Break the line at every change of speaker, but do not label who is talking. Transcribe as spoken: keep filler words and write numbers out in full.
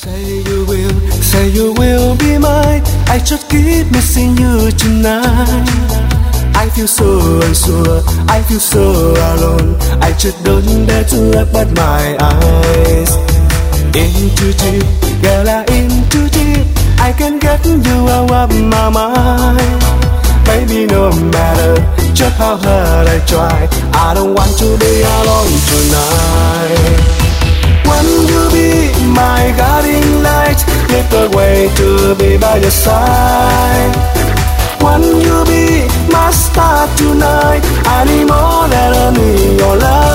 Say you will, say you will be mine. I just keep missing you tonight. I feel so unsure, I feel so alone. I just don't dare to open my eyes. In too deep, girl, I'm in too deep. I can get you out of my mind. Baby, no matter just how hard I try, I don't want to be alone tonight. When you be my guiding light, lead the way to be by your side. When you be my star tonight, I need more than only your love.